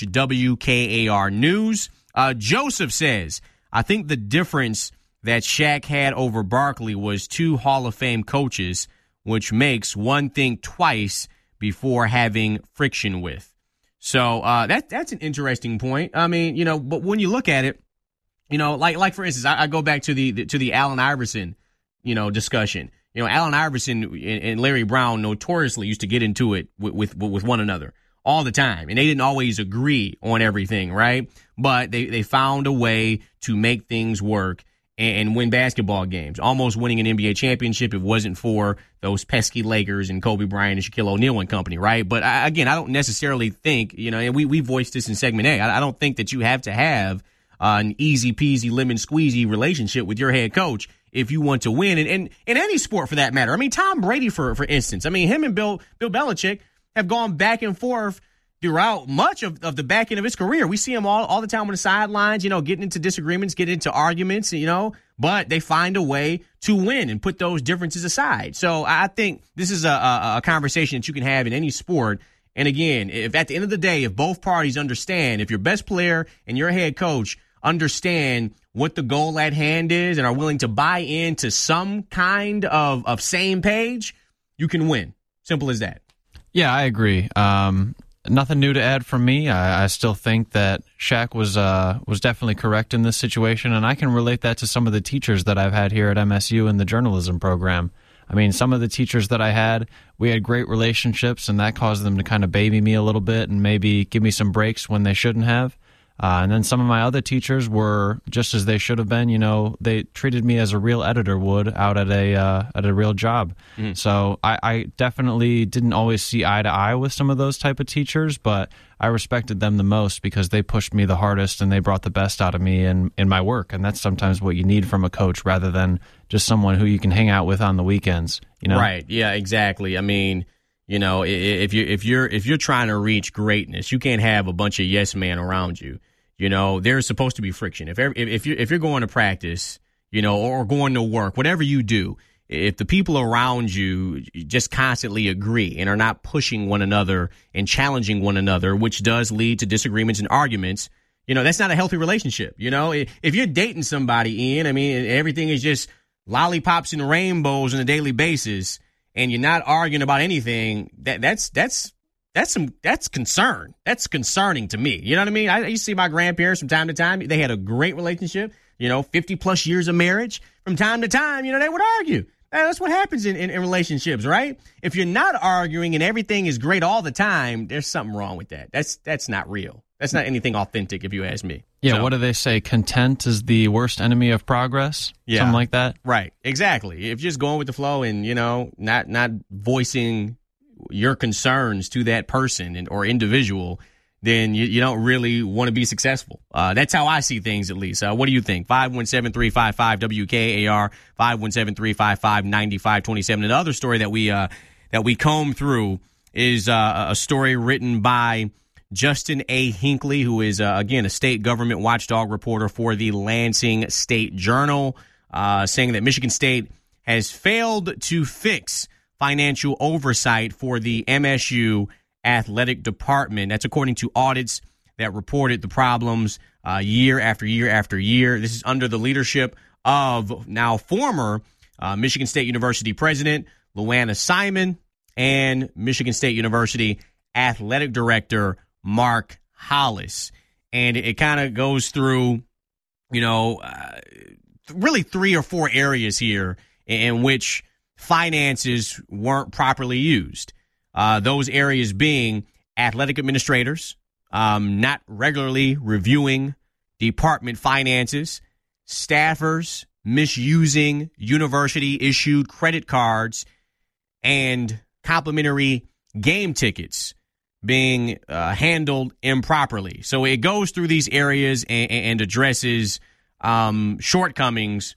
WKAR News. Uh, Joseph says, I think the difference that Shaq had over Barkley was two Hall of Fame coaches, which makes one think twice before having friction with. So uh, that that's an interesting point. I mean, you know, but when you look at it, you know, like like for instance, I, I go back to the, the to the Allen Iverson, you know, discussion. You know, Allen Iverson and, and Larry Brown notoriously used to get into it with, with with one another all the time, and they didn't always agree on everything, right? But they they found a way to make things work and win basketball games, almost winning an N B A championship if it wasn't for those pesky Lakers and Kobe Bryant and Shaquille O'Neal and company, right? But I, again, I don't necessarily think, you know, and we, we voiced this in segment A, I, I don't think that you have to have uh, an easy peasy lemon squeezy relationship with your head coach if you want to win. And, and in any sport for that matter. I mean, Tom Brady, for for instance, I mean, him and Bill Bill Belichick have gone back and forth throughout much of, of the back end of his career. We see him all, all the time on the sidelines, you know, getting into disagreements, getting into arguments, you know, but they find a way to win and put those differences aside. So I think this is a, a, a conversation that you can have in any sport. And again, if at the end of the day, if both parties understand, if your best player and your head coach understand what the goal at hand is and are willing to buy into some kind of, of same page, you can win. Simple as that. Yeah, I agree. Um, Nothing new to add from me. I, I still think that Shaq was uh, was definitely correct in this situation, and I can relate that to some of the teachers that I've had here at M S U in the journalism program. I mean, some of the teachers that I had, we had great relationships, and that caused them to kind of baby me a little bit and maybe give me some breaks when they shouldn't have. Uh, and then some of my other teachers were just as they should have been. You know, they treated me as a real editor would out at a uh, at a real job. Mm. So I, I definitely didn't always see eye to eye with some of those type of teachers, but I respected them the most because they pushed me the hardest and they brought the best out of me in, in my work. And that's sometimes what you need from a coach rather than just someone who you can hang out with on the weekends. You know, right? Yeah, exactly. I mean, you know, if you if you're if you're trying to reach greatness, you can't have a bunch of yes men around you. You know, there's supposed to be friction. If if you if you're going to practice, you know, or going to work, whatever you do, if the people around you just constantly agree and are not pushing one another and challenging one another, which does lead to disagreements and arguments, you know, that's not a healthy relationship. You know, if you're dating somebody, Ian, I mean, everything is just lollipops and rainbows on a daily basis, and you're not arguing about anything, that that's that's that's some that's concern. That's concerning to me. You know what I mean? I, I used to see my grandparents from time to time. They had a great relationship, you know, fifty plus years of marriage. From time to time, you know, they would argue. That's what happens in, in, in relationships, right? If you're not arguing and everything is great all the time, there's something wrong with that. That's that's not real. That's not anything authentic, if you ask me. Yeah, so, what do they say? Content is the worst enemy of progress? Yeah. Something like that? Right, exactly. If you're just going with the flow and, you know, not not voicing your concerns to that person and, or individual, then you, you don't really want to be successful. Uh, that's how I see things, at least. Uh, what do you think? five one seven, three five five, W K A R, five one seven, three five five, nine five two seven. Another story that we uh, that we comb through is uh, a story written by Justin A. Hinckley, who is, uh, again, a state government watchdog reporter for the Lansing State Journal, uh, saying that Michigan State has failed to fix financial oversight for the M S U athletic department. That's according to audits that reported the problems uh, year after year after year. This is under the leadership of now former uh, Michigan State University president Luana Simon and Michigan State University athletic director Mark Hollis. and it, it kind of goes through, you know, uh, really three or four areas here in, in which finances weren't properly used. Uh, those areas being athletic administrators um, not regularly reviewing department finances, staffers misusing university-issued credit cards, and complimentary game tickets being uh, handled improperly. So it goes through these areas and, and addresses um, shortcomings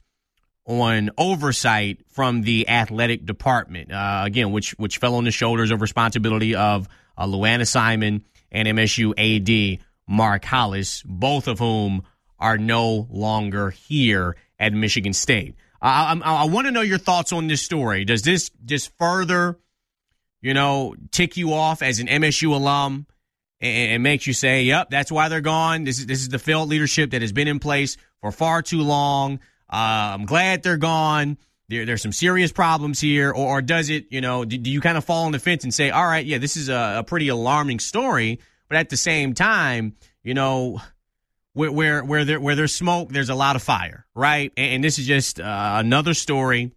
on oversight from the athletic department, uh, again, which which fell on the shoulders of responsibility of uh, Luana Simon and M S U A D Mark Hollis, both of whom are no longer here at Michigan State. I, I, I want to know your thoughts on this story. Does this just further, you know, tick you off as an M S U alum and, and makes you say, yep, that's why they're gone? This is this is the failed leadership that has been in place for far too long. Uh, I'm glad they're gone. There, there's some serious problems here. Or, or does it, you know, do, do you kind of fall on the fence and say, all right, yeah, this is a, a pretty alarming story, but at the same time, you know, where where where, there, where there's smoke, there's a lot of fire, right? And, and this is just uh, another story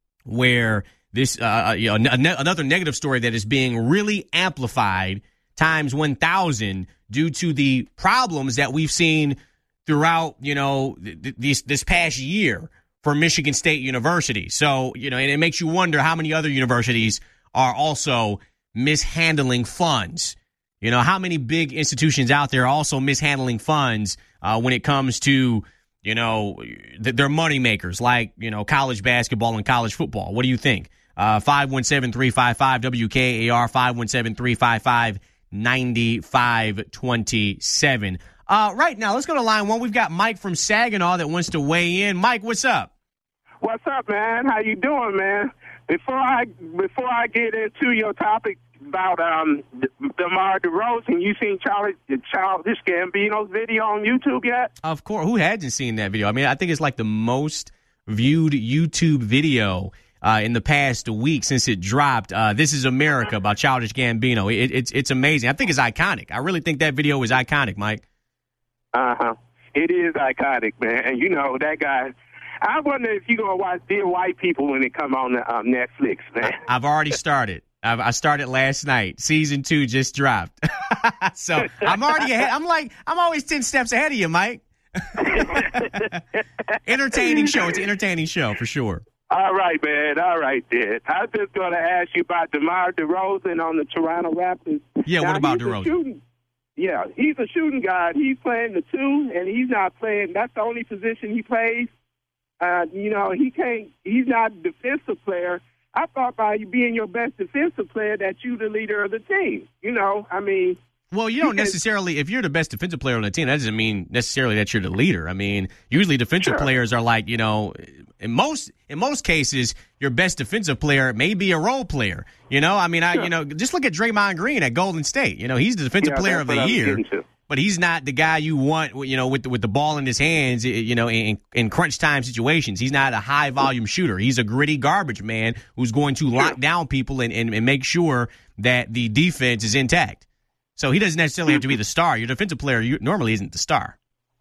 where this, uh, you know, n- another negative story that is being really amplified times one thousand due to the problems that we've seen throughout, you know, th- this this past year for Michigan State University. So, you know, and it makes you wonder how many other universities are also mishandling funds. You know, how many big institutions out there are also mishandling funds uh, when it comes to, you know, th- their money makers like, you know, college basketball and college football. What do you think? Uh, five one seven, three five five, W K A R, five one seven, three five five, nine five two seven. Uh, right now, let's go to line one. We've got Mike from Saginaw that wants to weigh in. Mike, what's up? What's up, man? How you doing, man? Before I before I get into your topic about um DeMar DeRozan, you seen Charlie Childish Gambino's video on YouTube yet? Of course. Who hasn't seen that video? I mean, I think it's like the most viewed YouTube video uh, in the past week since it dropped. Uh, This is America about Childish Gambino. It, it's it's amazing. I think it's iconic. I really think that video is iconic, Mike. Uh huh. It is iconic, man. And you know that guy. I wonder if you're gonna watch Dear White People when it come on um, Netflix, man. I've already started. I've, I started last night. Season two just dropped. So I'm already ahead. I'm like, I'm always ten steps ahead of you, Mike. Entertaining show. It's an entertaining show for sure. All right, man. All right, then. I was just going to ask you about DeMar DeRozan on the Toronto Raptors. Yeah, now, what about he's a DeRozan? shooting- Yeah, he's a shooting guard. He's playing the two, and he's not playing. That's the only position he plays. Uh, you know, he can't. He's not a defensive player. I thought by you being your best defensive player that you're the leader of the team. You know, I mean. Well, you don't necessarily, if you're the best defensive player on the team, that doesn't mean necessarily that you're the leader. I mean, usually defensive Sure. players are like, you know, in most in most cases, your best defensive player may be a role player. You know, I mean, I Sure. you know, just look at Draymond Green at Golden State. You know, he's the defensive Yeah, player that's of what the I was year. getting to. But he's not the guy you want, you know, with the, with the ball in his hands, you know, in, in crunch time situations. He's not a high volume shooter. He's a gritty garbage man who's going to lock down people and, and, and make sure that the defense is intact. So he doesn't necessarily have to be the star. Your defensive player you, normally isn't the star.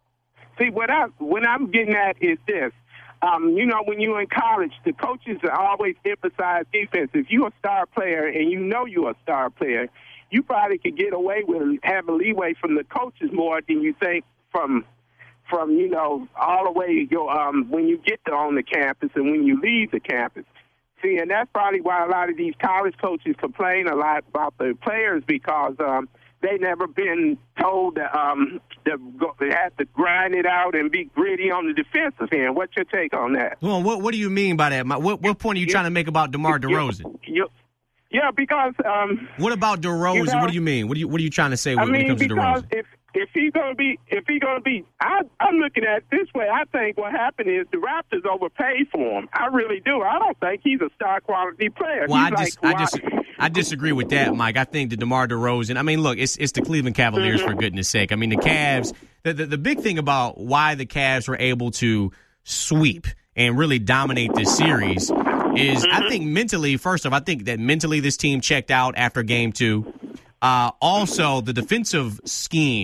See, what I what I'm getting at is this. Um, you know, when you're in college, the coaches always emphasize defense. If you're a star player and you know you're a star player, you probably could get away with having leeway from the coaches more than you think from, from you know, all the way your, um, when you get to on the campus and when you leave the campus. See, and that's probably why a lot of these college coaches complain a lot about the players because um, they never been told that um, to go, they have to grind it out and be gritty on the defensive end. What's your take on that? Well, what what do you mean by that? What what point are you trying to make about DeMar DeRozan? You, Yeah, because um, what about DeRozan? You know, what do you mean? What do you what are you trying to say when, I mean, when it comes to because DeRozan? if if he's gonna be if he's gonna be, I, I'm looking at it this way. I think what happened is the Raptors overpaid for him. I really do. I don't think he's a star quality player. Well, he's I just like, I just I disagree with that, Mike. I think that DeMar DeRozan. I mean, look, it's it's the Cleveland Cavaliers Mm-hmm. for goodness sake. I mean, the Cavs. The, the the big thing about why the Cavs were able to sweep and really dominate this series is I think mentally, first off, I think that mentally this team checked out after game two. Uh, also, the defensive scheme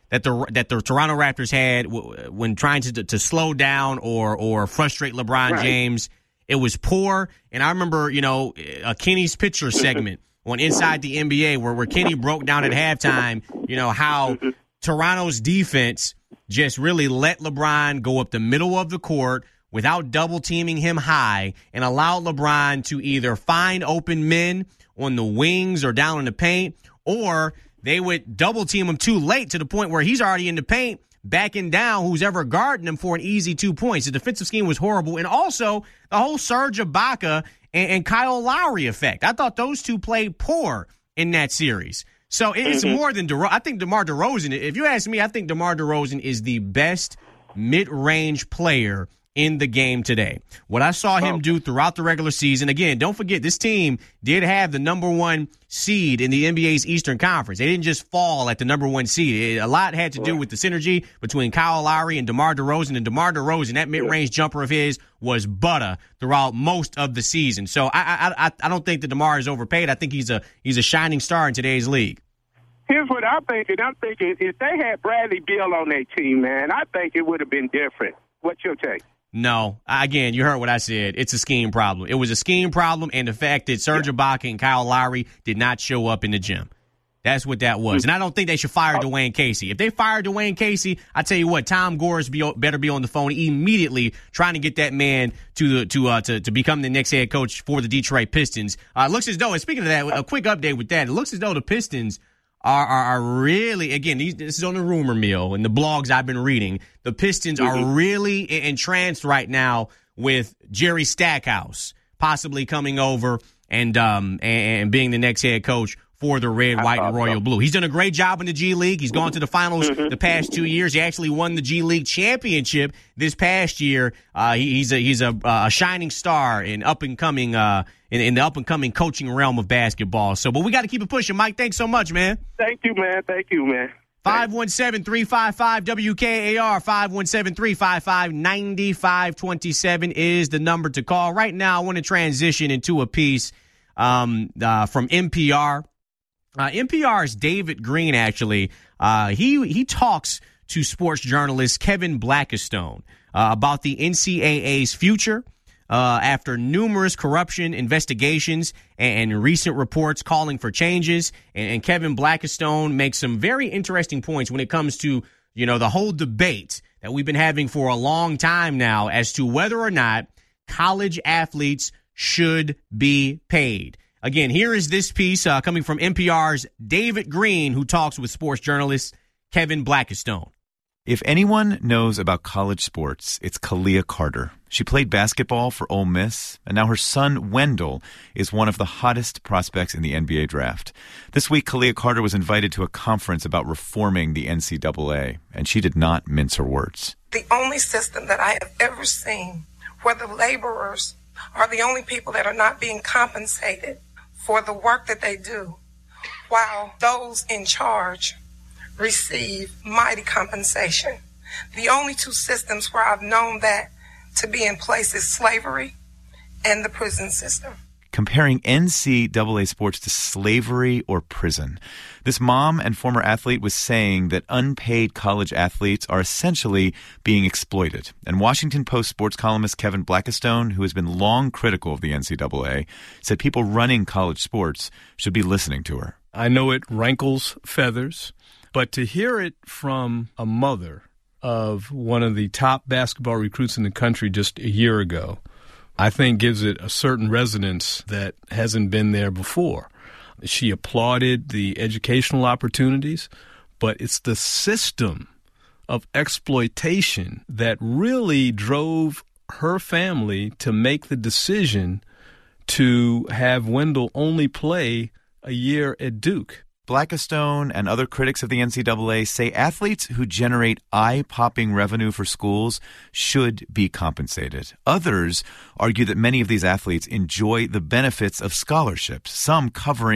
that the that the Toronto Raptors had w- when trying to to slow down or or frustrate LeBron right. James. It was poor. And I remember, you know, a Kenny's Picture segment on Inside the N B A where, where Kenny broke down at halftime, you know, how Toronto's defense just really let LeBron go up the middle of the court without double teaming him high and allowed LeBron to either find open men on the wings or down in the paint, or they would double team him too late to the point where he's already in the paint, backing down who's ever guarding him for an easy two points. The defensive scheme was horrible. And also the whole Serge Ibaka and, and Kyle Lowry effect. I thought those two played poor in that series. So it's mm-hmm. more than DeRozan. I think DeMar DeRozan, if you ask me, I think DeMar DeRozan is the best mid-range player in the game today. What I saw him do throughout the regular season, again, don't forget, this team did have the number one seed in the N B A's Eastern Conference. They didn't just fall at the number one seed. It, a lot had to do with the synergy between Kyle Lowry and DeMar DeRozan. And DeMar DeRozan, that mid-range jumper of his, was butter throughout most of the season. So I I I, I don't think that DeMar is overpaid. I think he's a he's a shining star in today's league. Here's what I'm thinking. I'm thinking if they had Bradley Beal on their team, man, I think it would have been different. What's your take? No. Again, you heard what I said. It's a scheme problem. It was a scheme problem, and the fact that Serge yeah. Ibaka and Kyle Lowry did not show up in the gym. That's what that was. And I don't think they should fire Dwayne Casey. If they fire Dwayne Casey, I tell you what, Tom Gores be, better be on the phone immediately trying to get that man to the to uh, to, to become the next head coach for the Detroit Pistons. Uh, it looks as though, and speaking of that, a quick update with that, it looks as though the Pistons Are, are are really, again, these, this is on the rumor mill and the blogs I've been reading. The Pistons mm-hmm. are really entranced right now with Jerry Stackhouse possibly coming over and um and, and being the next head coach for the Red, White, and Royal Blue. He's done a great job in the G League. He's gone to the finals mm-hmm. the past two years. He actually won the G League championship this past year. Uh, he, he's a he's a, a shining star in up and coming uh in, in the up and coming coaching realm of basketball. So, but we got to keep it pushing. Mike, thanks so much, man. Thank you, man. Thank you, man. five one seven, three five five, W K A R, five one seven, three five five, nine five two seven is the number to call. Right now, I want to transition into a piece um, uh, from N P R. Uh, N P R's David Green, actually, uh, he he talks to sports journalist Kevin Blackistone uh, about the N C double A's future uh, after numerous corruption investigations and, and recent reports calling for changes. And, and Kevin Blackistone makes some very interesting points when it comes to, you know, the whole debate that we've been having for a long time now as to whether or not college athletes should be paid. Again, here is this piece uh, coming from N P R's David Green, who talks with sports journalist Kevin Blackistone. If anyone knows about college sports, it's Kalia Carter. She played basketball for Ole Miss, and now her son, Wendell, is one of the hottest prospects in the N B A draft. This week, Kalia Carter was invited to a conference about reforming the N C double A, and she did not mince her words. The only system that I have ever seen where the laborers are the only people that are not being compensated for the work that they do, while those in charge receive mighty compensation. The only two systems where I've known that to be in place is slavery and the prison system. Comparing N C double A sports to slavery or prison. This mom and former athlete was saying that unpaid college athletes are essentially being exploited. And Washington Post sports columnist Kevin Blackistone, who has been long critical of the N C double A, said people running college sports should be listening to her. I know it rankles feathers, but to hear it from a mother of one of the top basketball recruits in the country just a year ago, I think gives it a certain resonance that hasn't been there before. She applauded the educational opportunities, but it's the system of exploitation that really drove her family to make the decision to have Wendell only play a year at Duke. Blackistone and other critics of the N C double A say athletes who generate eye-popping revenue for schools should be compensated. Others argue that many of these athletes enjoy the benefits of scholarships, some covering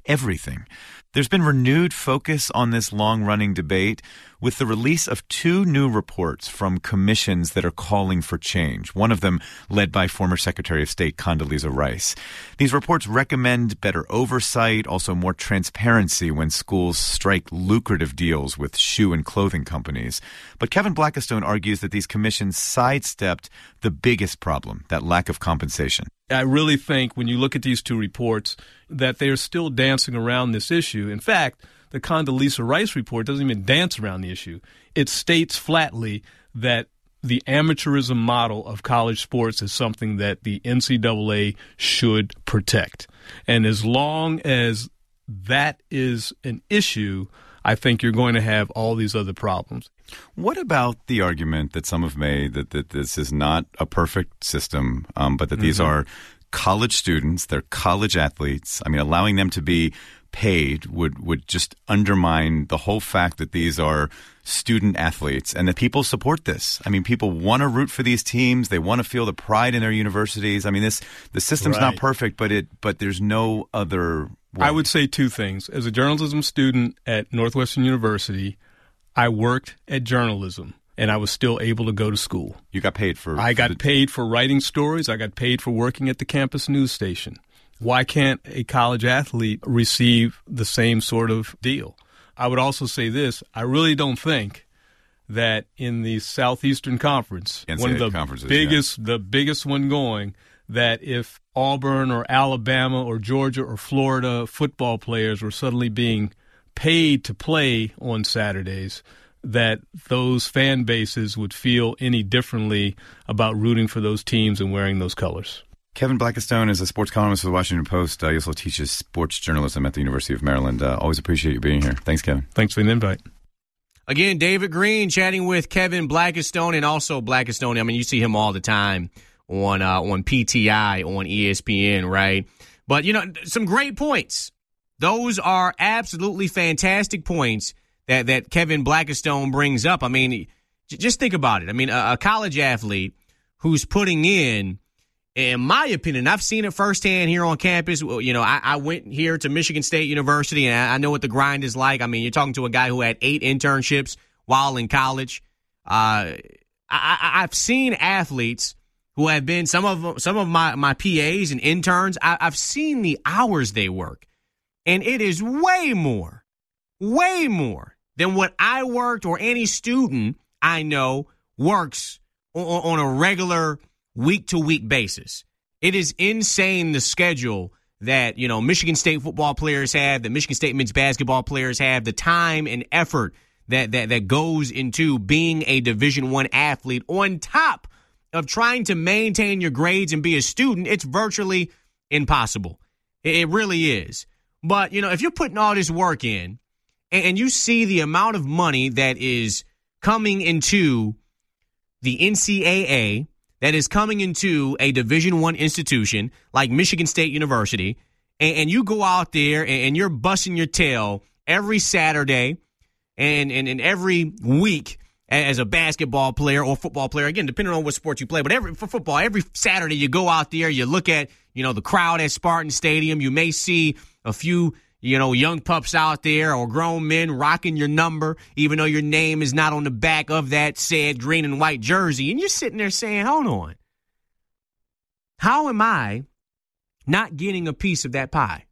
everything. There's been renewed focus on this long-running debate with the release of two new reports from commissions that are calling for change, one of them led by former Secretary of State Condoleezza Rice. These reports recommend better oversight, also more transparency when schools strike lucrative deals with shoe and clothing companies. But Kevin Blackistone argues that these commissions sidestepped the biggest problem, that lack of compensation. I really think when you look at these two reports that they're still dancing around this issue. In fact, the Condoleezza Rice report doesn't even dance around the issue. It states flatly that the amateurism model of college sports is something that the N C double A should protect. And as long as that is an issue, I think you're going to have all these other problems. What about the argument that some have made that, that this is not a perfect system, um, but that these Mm-hmm. are college students, they're college athletes? I mean, allowing them to be paid would, would just undermine the whole fact that these are student athletes and that people support this. I mean, people want to root for these teams. They want to feel the pride in their universities. I mean, this the system's not Right. perfect, but it but there's no other way. I would say two things. As a journalism student at Northwestern University, I worked at journalism, and I was still able to go to school. You got paid for... I got the- paid for writing stories. I got paid for working at the campus news station. Why can't a college athlete receive the same sort of deal? I would also say this. I really don't think that in the Southeastern Conference, N C one double A of the conferences, biggest, the biggest one going, that if Auburn or Alabama or Georgia or Florida football players were suddenly being paid to play on Saturdays, that those fan bases would feel any differently about rooting for those teams and wearing those colors. Kevin Blackistone is a sports columnist for the Washington Post. Uh, he also teaches sports journalism at the University of Maryland. Uh, always appreciate you being here. Thanks, Kevin. Thanks for the invite. Again, David Green chatting with Kevin Blackistone, and also Blackistone. I mean, you see him all the time on uh, on P T I on E S P N, right? But, you know, some great points. Those are absolutely fantastic points that, that Kevin Blackistone brings up. I mean, j- just think about it. I mean, a, a college athlete who's putting in, in my opinion, I've seen it firsthand here on campus. You know, I, I went here to Michigan State University, and I, I know what the grind is like. I mean, you're talking to a guy who had eight internships while in college. Uh, I, I, I've seen athletes who have been some of some of my, my P As and interns. I, I've seen the hours they work, and it is way more, way more than what I worked or any student I know works on, on a regular week-to-week basis. It is insane, the schedule that, you know, Michigan State football players have, that Michigan State men's basketball players have, the time and effort that that, that goes into being a Division I athlete on top of trying to maintain your grades and be a student. It's virtually impossible. It, it really is. But, you know, if you're putting all this work in and, and you see the amount of money that is coming into the N C double A, that is coming into a Division I institution like Michigan State University, and, and you go out there and, and you're busting your tail every Saturday and, and, and every week as a basketball player or football player, again, depending on what sport you play, but every for football, every Saturday you go out there, you look at, you know, the crowd at Spartan Stadium, you may see a few, you know, young pups out there or grown men rocking your number, even though your name is not on the back of that said green and white jersey. And you're sitting there saying, hold on, how am I not getting a piece of that pie?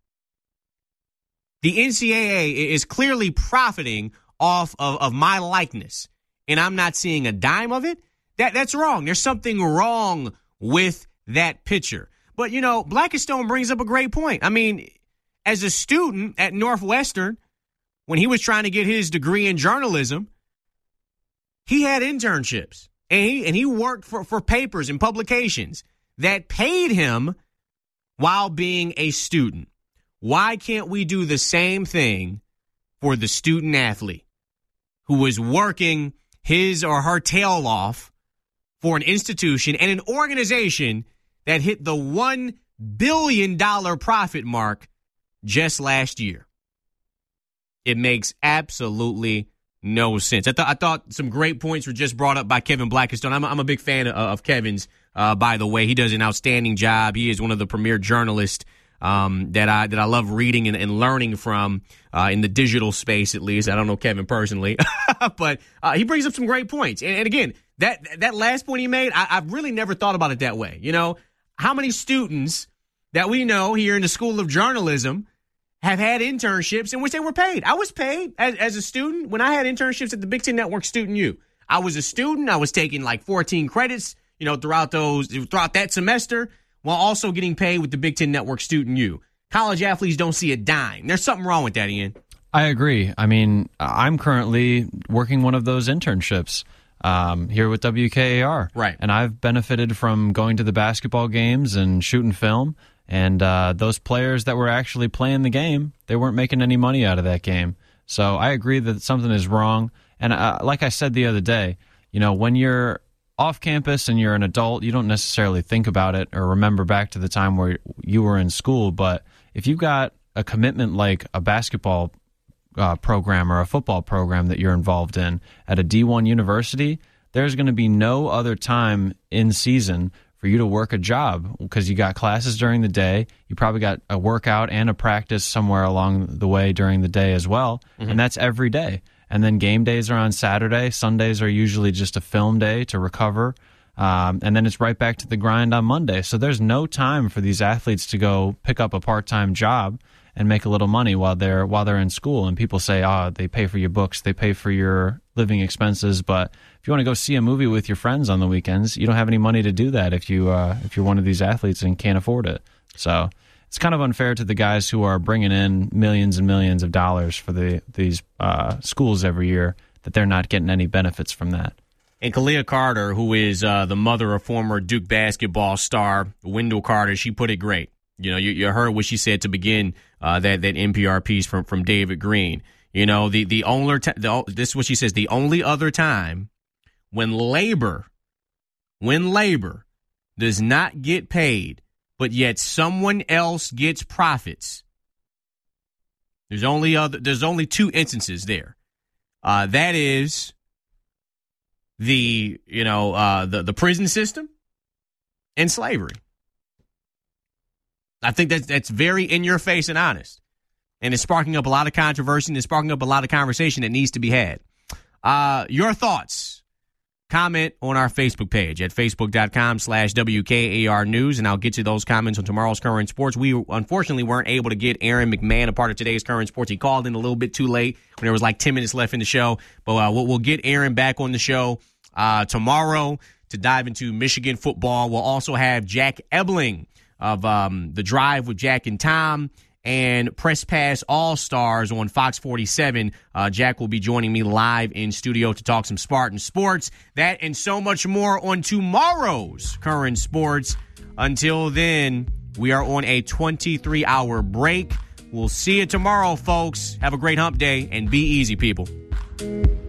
The N C double A is clearly profiting off of, of my likeness, and I'm not seeing a dime of it. That That's wrong. There's something wrong with that picture. But, you know, Blackistone brings up a great point. I mean, as a student at Northwestern, when he was trying to get his degree in journalism, he had internships, and he, and he worked for, for papers and publications that paid him while being a student. Why can't we do the same thing for the student athlete who is working his or her tail off for an institution and an organization that hit the one billion dollars profit mark just last year? It makes absolutely no sense. I, th- I thought some great points were just brought up by Kevin Blackistone. I'm a, I'm a big fan of, of Kevin's, uh, by the way. He does an outstanding job. He is one of the premier journalists um, that I that I love reading and, and learning from uh, in the digital space, at least. I don't know Kevin personally, but uh, he brings up some great points. And, and again, that that last point he made, I, I've really never thought about it that way. You know, how many students that we know here in the School of Journalism have had internships in which they were paid? I was paid as, as a student when I had internships at the Big Ten Network Student U. I was a student. I was taking like fourteen credits, you know, throughout those throughout that semester, while also getting paid with the Big Ten Network Student U. College athletes don't see a dime. There's something wrong with that, Ian. I agree. I mean, I'm currently working one of those internships um, here with W K A R. Right. And I've benefited from going to the basketball games and shooting film. And uh, those players that were actually playing the game, they weren't making any money out of that game. So I agree that something is wrong. And uh, like I said the other day, you know, when you're off campus and you're an adult, you don't necessarily think about it or remember back to the time where you were in school. But if you've got a commitment like a basketball uh, program or a football program that you're involved in at a D one university, there's going to be no other time in season for you to work a job because you got classes during the day. You probably got a workout and a practice somewhere along the way during the day as well. Mm-hmm. And that's every day. And then game days are on Saturday. Sundays are usually just a film day to recover. Um, and then it's right back to the grind on Monday. So there's no time for these athletes to go pick up a part-time job and make a little money while they're while they're in school. And people say, oh, they pay for your books, they pay for your living expenses. But if you want to go see a movie with your friends on the weekends, you don't have any money to do that if, you, uh, if you're one of these athletes and can't afford it. So it's kind of unfair to the guys who are bringing in millions and millions of dollars for the these uh, schools every year that they're not getting any benefits from that. And Kalia Carter, who is uh, the mother of former Duke basketball star Wendell Carter, she put it great. You know, you, you heard what she said to begin uh, that that N P R piece from from David Green. You know, the the only t- the, this is what she says: the only other time when labor, when labor does not get paid, but yet someone else gets profits. There's only other. There's only two instances there. Uh, that is the you know uh, the the prison system and slavery. I think that's that's very in your face and honest, and it's sparking up a lot of controversy and it's sparking up a lot of conversation that needs to be had. Uh, your thoughts? Comment on our Facebook page at facebook.com slash WKAR News, and I'll get you those comments on tomorrow's Current Sports. We unfortunately weren't able to get Aaron McMahon a part of today's Current Sports. He called in a little bit too late when there was like ten minutes left in the show, but uh, we'll, we'll get Aaron back on the show uh, tomorrow to dive into Michigan football. We'll also have Jack Ebling of um, The Drive with Jack and Tom and Press Pass All-Stars on Fox forty-seven. Uh, Jack will be joining me live in studio to talk some Spartan sports. That and so much more on tomorrow's Current Sports. Until then, we are on a twenty-three hour break. We'll see you tomorrow, folks. Have a great hump day and be easy, people.